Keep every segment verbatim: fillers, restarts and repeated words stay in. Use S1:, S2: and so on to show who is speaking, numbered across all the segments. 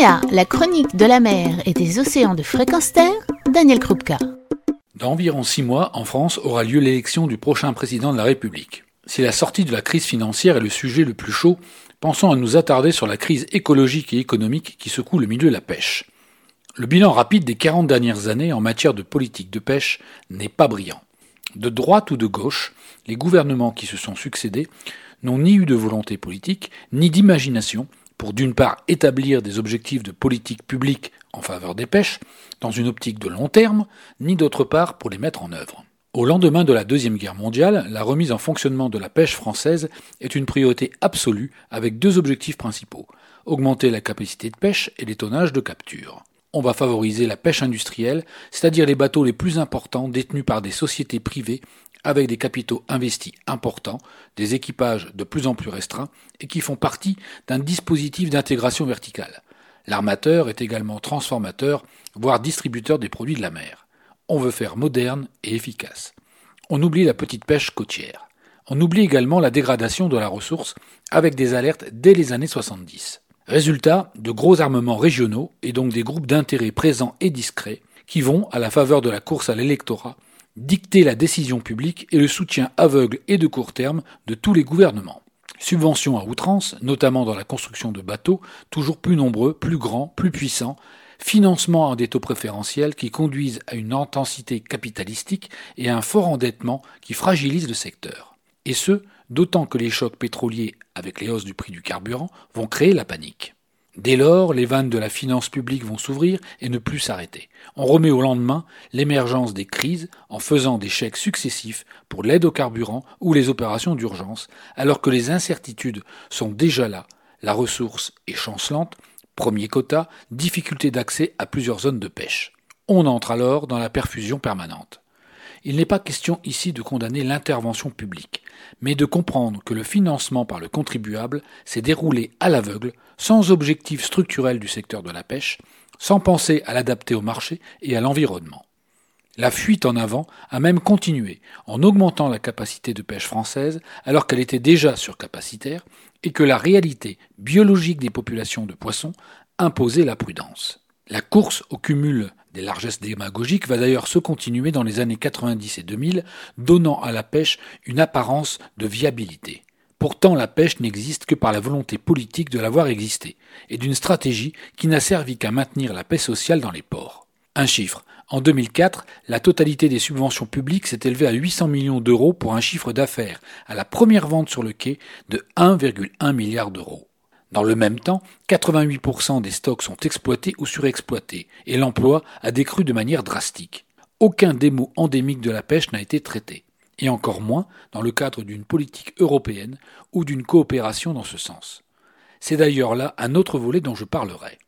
S1: Là, la chronique de la mer et des océans de Fréquence Terre, Daniel Krupka.
S2: Dans environ six mois, en France, aura lieu l'élection du prochain président de la République. Si la sortie de la crise financière est le sujet le plus chaud, pensons à nous attarder sur la crise écologique et économique qui secoue le milieu de la pêche. Le bilan rapide des quarante dernières années en matière de politique de pêche n'est pas brillant. De droite ou de gauche, les gouvernements qui se sont succédés n'ont ni eu de volonté politique, ni d'imagination pour d'une part établir des objectifs de politique publique en faveur des pêches, dans une optique de long terme, ni d'autre part pour les mettre en œuvre. Au lendemain de la Deuxième Guerre mondiale, la remise en fonctionnement de la pêche française est une priorité absolue avec deux objectifs principaux, augmenter la capacité de pêche et les tonnages de capture. On va favoriser la pêche industrielle, c'est-à-dire les bateaux les plus importants détenus par des sociétés privées avec des capitaux investis importants, des équipages de plus en plus restreints et qui font partie d'un dispositif d'intégration verticale. L'armateur est également transformateur, voire distributeur des produits de la mer. On veut faire moderne et efficace. On oublie la petite pêche côtière. On oublie également la dégradation de la ressource avec des alertes dès les années soixante-dix. Résultat, de gros armements régionaux et donc des groupes d'intérêt présents et discrets qui vont, à la faveur de la course à l'électorat, dicter la décision publique et le soutien aveugle et de court terme de tous les gouvernements. Subventions à outrance, notamment dans la construction de bateaux, toujours plus nombreux, plus grands, plus puissants, financement à des taux préférentiels qui conduisent à une intensité capitalistique et à un fort endettement qui fragilise le secteur. Et ce, d'autant que les chocs pétroliers, avec les hausses du prix du carburant, vont créer la panique. Dès lors, les vannes de la finance publique vont s'ouvrir et ne plus s'arrêter. On remet au lendemain l'émergence des crises en faisant des chèques successifs pour l'aide au carburant ou les opérations d'urgence, alors que les incertitudes sont déjà là, la ressource est chancelante, premier quota, difficulté d'accès à plusieurs zones de pêche. On entre alors dans la perfusion permanente. Il n'est pas question ici de condamner l'intervention publique, mais de comprendre que le financement par le contribuable s'est déroulé à l'aveugle, sans objectif structurel du secteur de la pêche, sans penser à l'adapter au marché et à l'environnement. La fuite en avant a même continué en augmentant la capacité de pêche française alors qu'elle était déjà surcapacitaire et que la réalité biologique des populations de poissons imposait la prudence. La course au cumul des largesses démagogiques va d'ailleurs se continuer dans les années quatre-vingt-dix et deux mille, donnant à la pêche une apparence de viabilité. Pourtant, la pêche n'existe que par la volonté politique de la voir exister, et d'une stratégie qui n'a servi qu'à maintenir la paix sociale dans les ports. Un chiffre. En deux mille quatre, la totalité des subventions publiques s'est élevée à huit cents millions d'euros pour un chiffre d'affaires à la première vente sur le quai de un virgule un milliard d'euros. Dans le même temps, quatre-vingt-huit pour cent des stocks sont exploités ou surexploités, et l'emploi a décru de manière drastique. Aucun des maux endémiques de la pêche n'a été traité, et encore moins dans le cadre d'une politique européenne ou d'une coopération dans ce sens. C'est d'ailleurs là un autre volet dont je parlerai.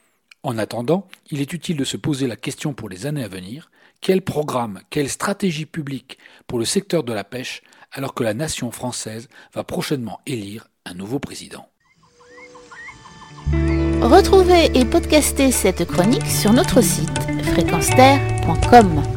S2: En attendant, il est utile de se poser la question pour les années à venir, quel programme, quelle stratégie publique pour le secteur de la pêche, alors que la nation française va prochainement élire un nouveau président.
S1: Retrouvez et podcastez cette chronique sur notre site fréquence terre point com.